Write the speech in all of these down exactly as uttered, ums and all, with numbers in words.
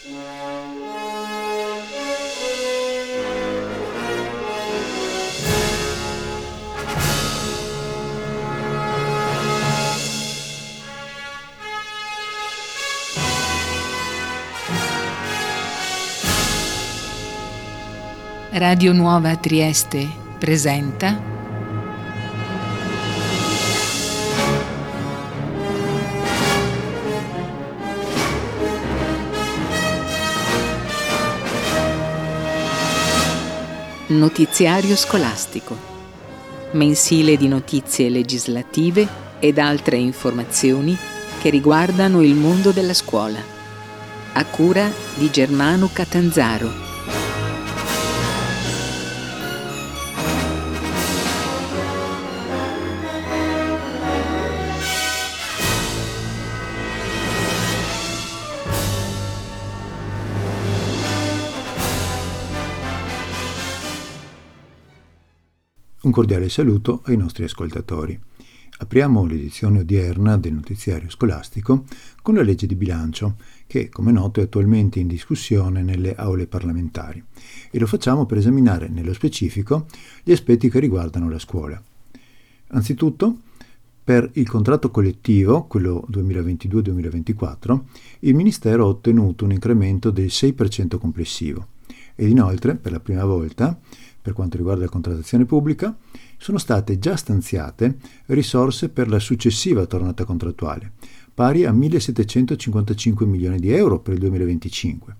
Radio Nuova Trieste presenta Notiziario scolastico, mensile di notizie legislative ed altre informazioni che riguardano il mondo della scuola, a cura di Germano Catanzaro. Un cordiale saluto ai nostri ascoltatori. Apriamo l'edizione odierna del notiziario scolastico con la legge di bilancio, che, come noto, è attualmente in discussione nelle aule parlamentari, e lo facciamo per esaminare nello specifico gli aspetti che riguardano la scuola. Anzitutto, per il contratto collettivo, quello duemilaventidue duemilaventiquattro, il Ministero ha ottenuto un incremento del sei per cento complessivo ed inoltre, per la prima volta, per quanto riguarda la contrattazione pubblica, sono state già stanziate risorse per la successiva tornata contrattuale, pari a millesettecentocinquantacinque milioni di euro per il duemilaventicinque,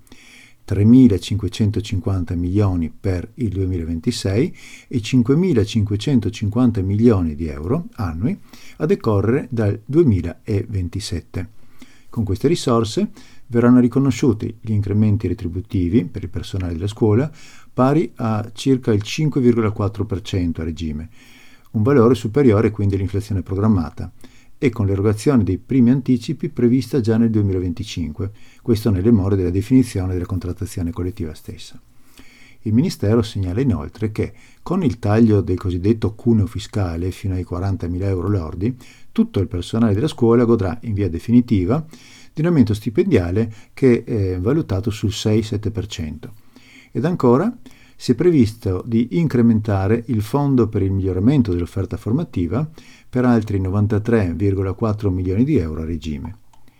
tremilacinquecentocinquanta milioni per il duemilaventisei e cinquemilacinquecentocinquanta milioni di euro annui a decorrere dal duemilaventisette. Con queste risorse verranno riconosciuti gli incrementi retributivi per il personale della scuola pari a circa il cinque virgola quattro per cento a regime, un valore superiore quindi all'inflazione programmata, e con l'erogazione dei primi anticipi prevista già nel duemilaventicinque, questo nelle more della definizione della contrattazione collettiva stessa. Il Ministero segnala inoltre che, con il taglio del cosiddetto cuneo fiscale fino ai quarantamila euro lordi, tutto il personale della scuola godrà in via definitiva di un aumento stipendiale che è valutato sul sei sette per cento. Ed ancora si è previsto di incrementare il fondo per il miglioramento dell'offerta formativa per altri novantatré virgola quattro milioni di euro a regime.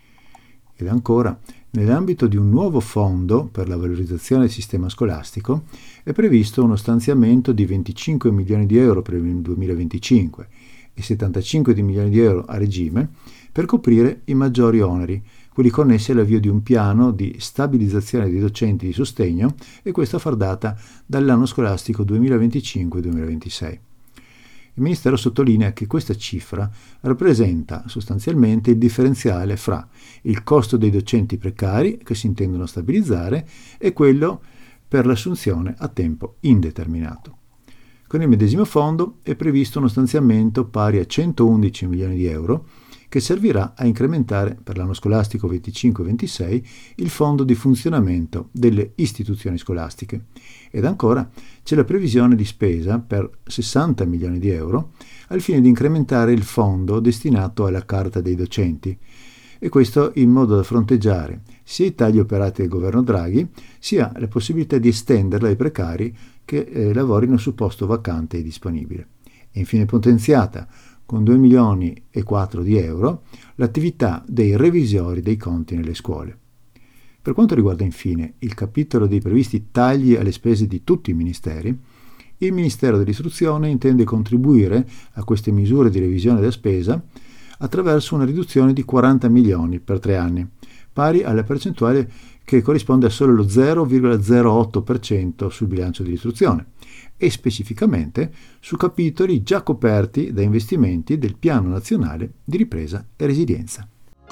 Ed ancora, nell'ambito di un nuovo fondo per la valorizzazione del sistema scolastico, è previsto uno stanziamento di venticinque milioni di euro per il duemilaventicinque e settantacinque milioni di euro a regime per coprire i maggiori oneri, quelli connessi all'avvio di un piano di stabilizzazione dei docenti di sostegno, e questo a far data dall'anno scolastico duemilaventicinque duemilaventisei. Il Ministero sottolinea che questa cifra rappresenta sostanzialmente il differenziale fra il costo dei docenti precari che si intendono stabilizzare e quello per l'assunzione a tempo indeterminato. Con il medesimo fondo è previsto uno stanziamento pari a centoundici milioni di euro che servirà a incrementare per l'anno scolastico venticinque ventisei il fondo di funzionamento delle istituzioni scolastiche. Ed ancora c'è la previsione di spesa per sessanta milioni di euro al fine di incrementare il fondo destinato alla carta dei docenti, e questo in modo da fronteggiare sia i tagli operati dal governo Draghi, sia la possibilità di estenderla ai precari che eh, lavorino su posto vacante e disponibile. E infine potenziata con due milioni e quattro di euro l'attività dei revisori dei conti nelle scuole. Per quanto riguarda infine il capitolo dei previsti tagli alle spese di tutti i ministeri, il Ministero dell'Istruzione intende contribuire a queste misure di revisione della spesa attraverso una riduzione di quaranta milioni per tre anni, pari alla percentuale che corrisponde a solo lo zero virgola zero otto per cento sul bilancio dell'istruzione, e specificamente su capitoli già coperti da investimenti del Piano Nazionale di Ripresa e Resilienza.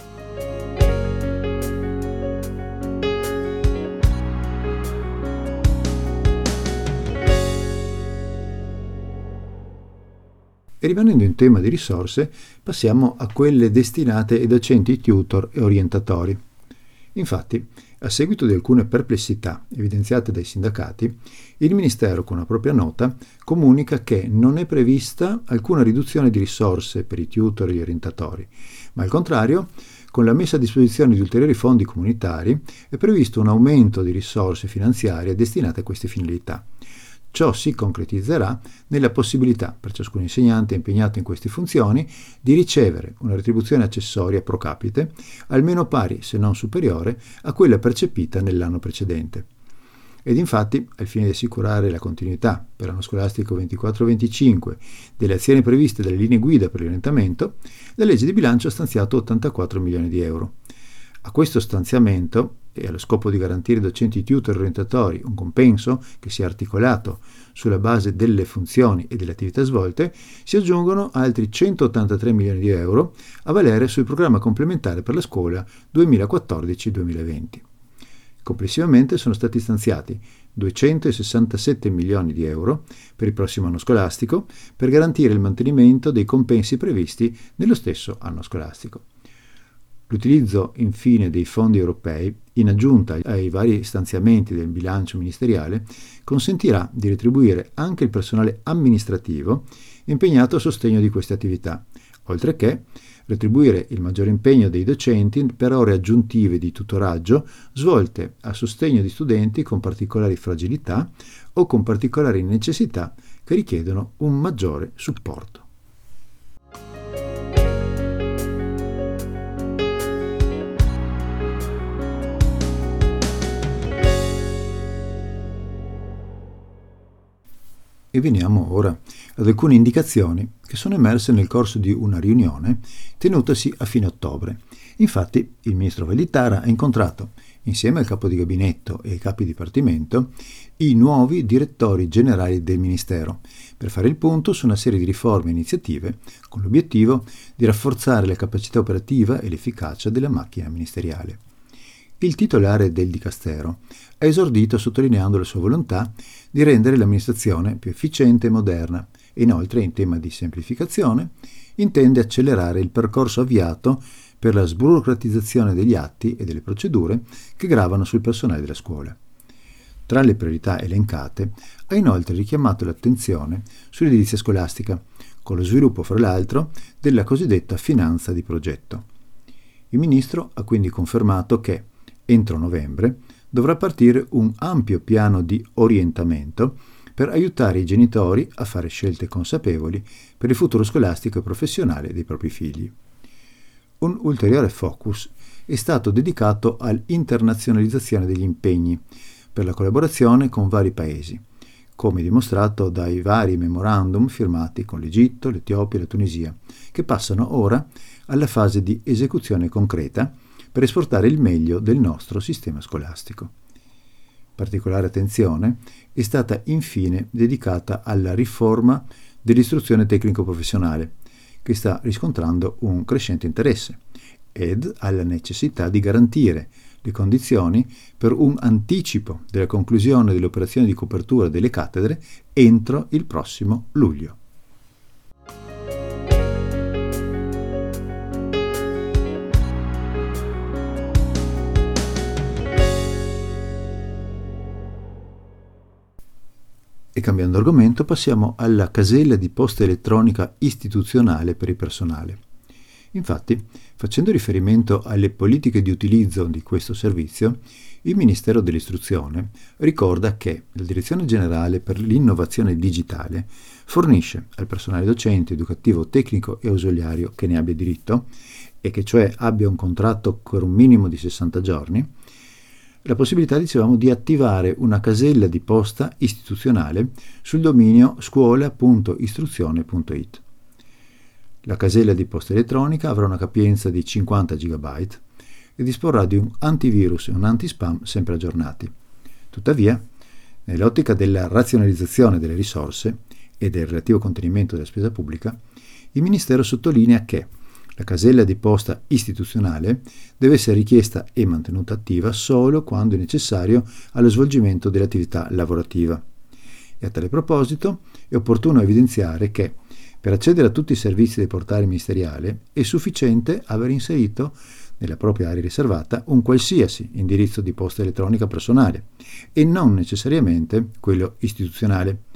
E rimanendo in tema di risorse, passiamo a quelle destinate ai docenti tutor e orientatori. Infatti, a seguito di alcune perplessità evidenziate dai sindacati, il Ministero, con una propria nota, comunica che non è prevista alcuna riduzione di risorse per i tutor e gli orientatori, ma al contrario con la messa a disposizione di ulteriori fondi comunitari è previsto un aumento di risorse finanziarie destinate a queste finalità. Ciò si concretizzerà nella possibilità per ciascun insegnante impegnato in queste funzioni di ricevere una retribuzione accessoria pro capite almeno pari, se non superiore, a quella percepita nell'anno precedente. Ed infatti, al fine di assicurare la continuità per l'anno scolastico ventiquattro venticinque delle azioni previste dalle linee guida per l'orientamento, la legge di bilancio ha stanziato ottantaquattro milioni di euro. A questo stanziamento, e allo scopo di garantire ai docenti tutor orientatori un compenso che sia articolato sulla base delle funzioni e delle attività svolte, si aggiungono altri centottantatré milioni di euro a valere sul programma complementare per la scuola duemilaquattordici duemilaventi. Complessivamente sono stati stanziati duecentosessantasette milioni di euro per il prossimo anno scolastico per garantire il mantenimento dei compensi previsti nello stesso anno scolastico. L'utilizzo infine dei fondi europei, in aggiunta ai vari stanziamenti del bilancio ministeriale, consentirà di retribuire anche il personale amministrativo impegnato a sostegno di queste attività, oltre che retribuire il maggiore impegno dei docenti per ore aggiuntive di tutoraggio svolte a sostegno di studenti con particolari fragilità o con particolari necessità che richiedono un maggiore supporto. E veniamo ora ad alcune indicazioni che sono emerse nel corso di una riunione tenutasi a fine ottobre. Infatti, il ministro Valditara ha incontrato, insieme al capo di gabinetto e ai capi dipartimento, i nuovi direttori generali del Ministero, per fare il punto su una serie di riforme e iniziative con l'obiettivo di rafforzare la capacità operativa e l'efficacia della macchina ministeriale. Il titolare del Dicastero ha esordito sottolineando la sua volontà di rendere l'amministrazione più efficiente e moderna e inoltre, in tema di semplificazione, intende accelerare il percorso avviato per la sburocratizzazione degli atti e delle procedure che gravano sul personale della scuola. Tra le priorità elencate, ha inoltre richiamato l'attenzione sull'edilizia scolastica, con lo sviluppo, fra l'altro, della cosiddetta finanza di progetto. Il ministro ha quindi confermato che, entro novembre, dovrà partire un ampio piano di orientamento per aiutare i genitori a fare scelte consapevoli per il futuro scolastico e professionale dei propri figli. Un ulteriore focus è stato dedicato all'internazionalizzazione degli impegni per la collaborazione con vari paesi, come dimostrato dai vari memorandum firmati con l'Egitto, l'Etiopia e la Tunisia, che passano ora alla fase di esecuzione concreta per esportare il meglio del nostro sistema scolastico. Particolare attenzione è stata infine dedicata alla riforma dell'istruzione tecnico-professionale, che sta riscontrando un crescente interesse, ed alla necessità di garantire le condizioni per un anticipo della conclusione delle operazioni di copertura delle cattedre entro il prossimo luglio. E cambiando argomento passiamo alla casella di posta elettronica istituzionale per il personale. Infatti, facendo riferimento alle politiche di utilizzo di questo servizio, il Ministero dell'Istruzione ricorda che la Direzione Generale per l'Innovazione Digitale fornisce al personale docente, educativo, tecnico e ausiliario che ne abbia diritto e che cioè abbia un contratto per un minimo di sessanta giorni, la possibilità, dicevamo, di attivare una casella di posta istituzionale sul dominio scuola punto istruzione punto it. La casella di posta elettronica avrà una capienza di cinquanta gigabyte e disporrà di un antivirus e un antispam sempre aggiornati. Tuttavia, nell'ottica della razionalizzazione delle risorse e del relativo contenimento della spesa pubblica, il Ministero sottolinea che la casella di posta istituzionale deve essere richiesta e mantenuta attiva solo quando è necessario allo svolgimento dell'attività lavorativa. E a tale proposito è opportuno evidenziare che per accedere a tutti i servizi del portale ministeriale è sufficiente aver inserito nella propria area riservata un qualsiasi indirizzo di posta elettronica personale e non necessariamente quello istituzionale,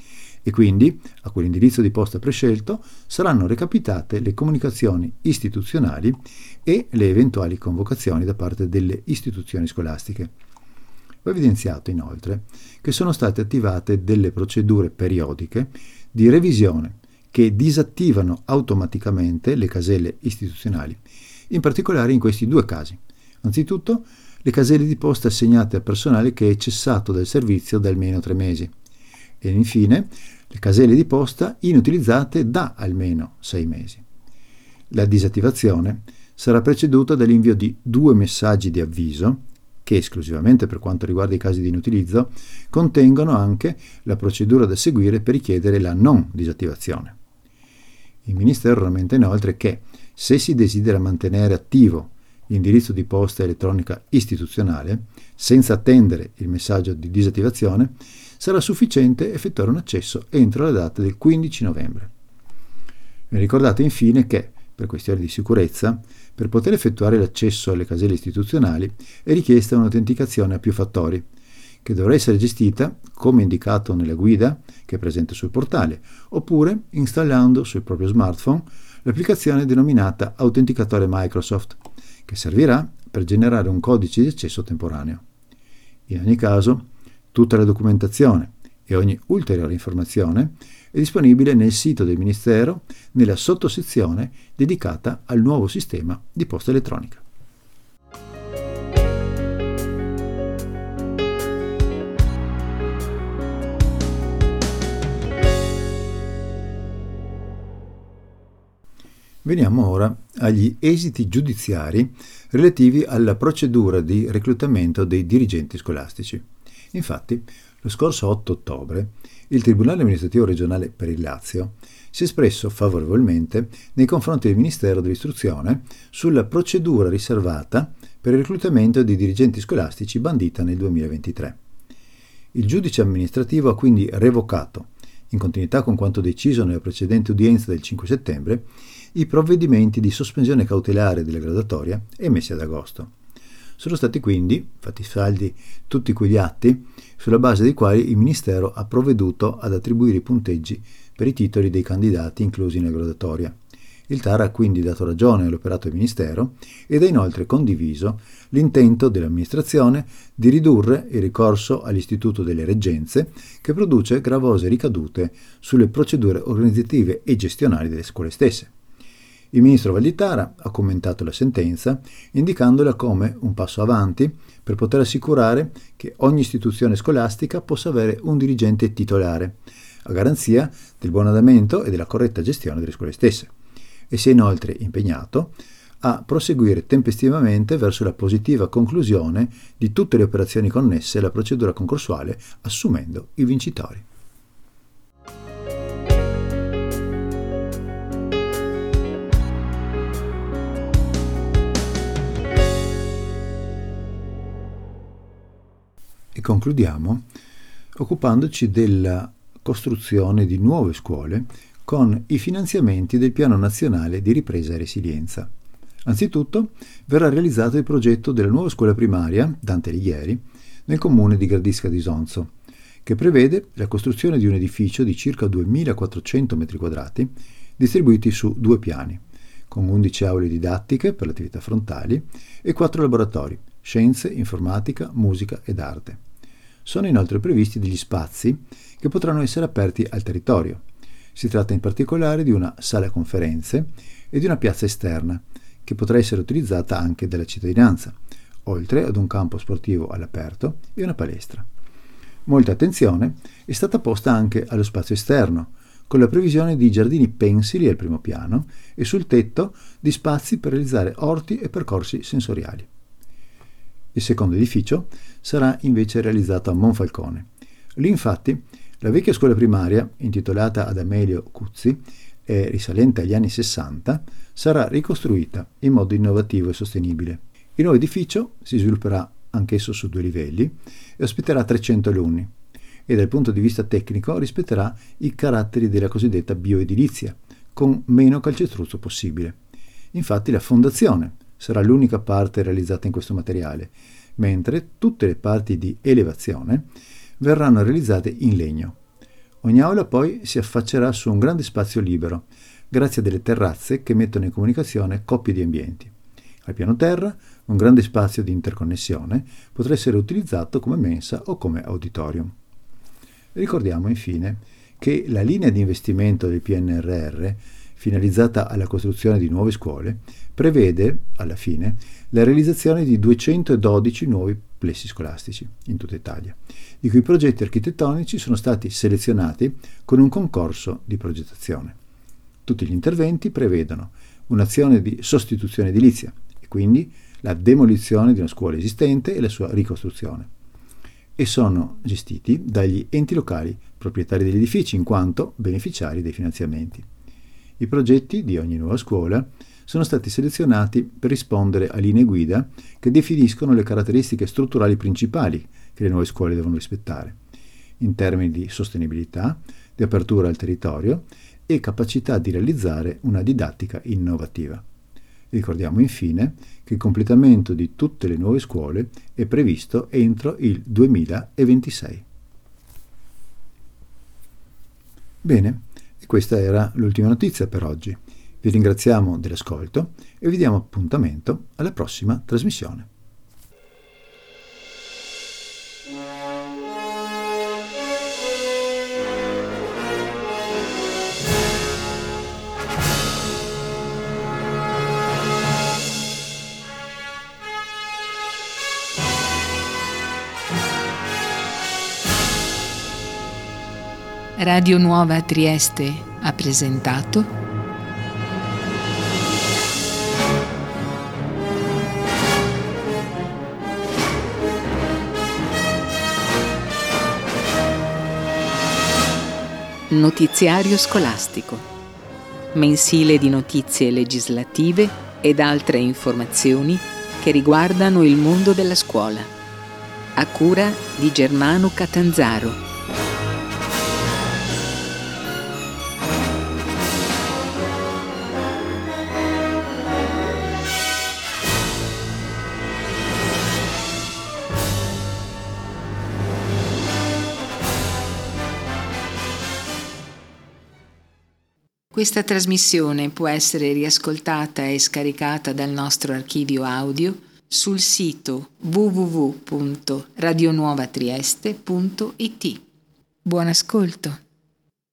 e quindi a quell'indirizzo di posta prescelto saranno recapitate le comunicazioni istituzionali e le eventuali convocazioni da parte delle istituzioni scolastiche. Va evidenziato inoltre che sono state attivate delle procedure periodiche di revisione che disattivano automaticamente le caselle istituzionali, in particolare in questi due casi. Anzitutto, le caselle di posta assegnate al personale che è cessato dal servizio da almeno tre mesi e infine le caselle di posta inutilizzate da almeno sei mesi. La disattivazione sarà preceduta dall'invio di due messaggi di avviso che, esclusivamente per quanto riguarda i casi di inutilizzo, contengono anche la procedura da seguire per richiedere la non disattivazione. Il Ministero rammenta inoltre che, se si desidera mantenere attivo l'indirizzo di posta elettronica istituzionale, senza attendere il messaggio di disattivazione, sarà sufficiente effettuare un accesso entro la data del quindici novembre. Ricordate infine che, per questioni di sicurezza, per poter effettuare l'accesso alle caselle istituzionali è richiesta un'autenticazione a più fattori, che dovrà essere gestita, come indicato nella guida che è presente sul portale, oppure installando sul proprio smartphone l'applicazione denominata Autenticatore Microsoft, che servirà per generare un codice di accesso temporaneo. In ogni caso, tutta la documentazione e ogni ulteriore informazione è disponibile nel sito del Ministero nella sottosezione dedicata al nuovo sistema di posta elettronica. Veniamo ora agli esiti giudiziari relativi alla procedura di reclutamento dei dirigenti scolastici. Infatti, lo scorso otto ottobre, il Tribunale amministrativo regionale per il Lazio si è espresso favorevolmente nei confronti del Ministero dell'Istruzione sulla procedura riservata per il reclutamento dei dirigenti scolastici bandita nel duemilaventitré. Il giudice amministrativo ha quindi revocato, in continuità con quanto deciso nella precedente udienza del cinque settembre, i provvedimenti di sospensione cautelare della graduatoria emessi ad agosto. Sono stati quindi fatti saldi tutti quegli atti sulla base dei quali il Ministero ha provveduto ad attribuire i punteggi per i titoli dei candidati inclusi nella graduatoria. Il T A R ha quindi dato ragione all'operato del Ministero ed ha inoltre condiviso l'intento dell'amministrazione di ridurre il ricorso all'istituto delle reggenze, che produce gravose ricadute sulle procedure organizzative e gestionali delle scuole stesse. Il ministro Valditara ha commentato la sentenza indicandola come un passo avanti per poter assicurare che ogni istituzione scolastica possa avere un dirigente titolare, a garanzia del buon andamento e della corretta gestione delle scuole stesse, e si è inoltre impegnato a proseguire tempestivamente verso la positiva conclusione di tutte le operazioni connesse alla procedura concorsuale, assumendo i vincitori. E concludiamo occupandoci della costruzione di nuove scuole con i finanziamenti del Piano Nazionale di Ripresa e Resilienza. Anzitutto verrà realizzato il progetto della nuova scuola primaria Dante Alighieri nel comune di Gradisca di Isonzo, che prevede la costruzione di un edificio di circa duemilaquattrocento metri quadrati distribuiti su due piani, con undici aule didattiche per le attività frontali e quattro laboratori, scienze, informatica, musica ed arte. Sono inoltre previsti degli spazi che potranno essere aperti al territorio. Si tratta in particolare di una sala conferenze e di una piazza esterna, che potrà essere utilizzata anche dalla cittadinanza, oltre ad un campo sportivo all'aperto e una palestra. Molta attenzione è stata posta anche allo spazio esterno, con la previsione di giardini pensili al primo piano e sul tetto di spazi per realizzare orti e percorsi sensoriali. Il secondo edificio sarà invece realizzato a Monfalcone. Lì infatti la vecchia scuola primaria, intitolata ad Amelio Cuzzi e risalente agli anni sessanta, sarà ricostruita in modo innovativo e sostenibile. Il nuovo edificio si svilupperà anch'esso su due livelli e ospiterà trecento alunni e dal punto di vista tecnico rispetterà i caratteri della cosiddetta bioedilizia, con meno calcestruzzo possibile. Infatti la fondazione sarà l'unica parte realizzata in questo materiale, mentre tutte le parti di elevazione verranno realizzate in legno. Ogni aula poi si affaccerà su un grande spazio libero, grazie a delle terrazze che mettono in comunicazione coppie di ambienti. Al piano terra, un grande spazio di interconnessione potrà essere utilizzato come mensa o come auditorium. Ricordiamo infine che la linea di investimento del P N R R, finalizzata alla costruzione di nuove scuole, prevede, alla fine, la realizzazione di duecentododici nuovi plessi scolastici in tutta Italia, i cui progetti architettonici sono stati selezionati con un concorso di progettazione. Tutti gli interventi prevedono un'azione di sostituzione edilizia e quindi la demolizione di una scuola esistente e la sua ricostruzione, e sono gestiti dagli enti locali proprietari degli edifici in quanto beneficiari dei finanziamenti. I progetti di ogni nuova scuola sono stati selezionati per rispondere a linee guida che definiscono le caratteristiche strutturali principali che le nuove scuole devono rispettare, in termini di sostenibilità, di apertura al territorio e capacità di realizzare una didattica innovativa. Ricordiamo infine che il completamento di tutte le nuove scuole è previsto entro il duemilaventisei. Bene, e questa era l'ultima notizia per oggi. Vi ringraziamo dell'ascolto e vi diamo appuntamento alla prossima trasmissione. Radio Nuova Trieste ha presentato Notiziario scolastico, mensile di notizie legislative ed altre informazioni che riguardano il mondo della scuola, a cura di Germano Catanzaro. Questa trasmissione può essere riascoltata e scaricata dal nostro archivio audio sul sito w w w punto radionuovatrieste punto i t. Buon ascolto!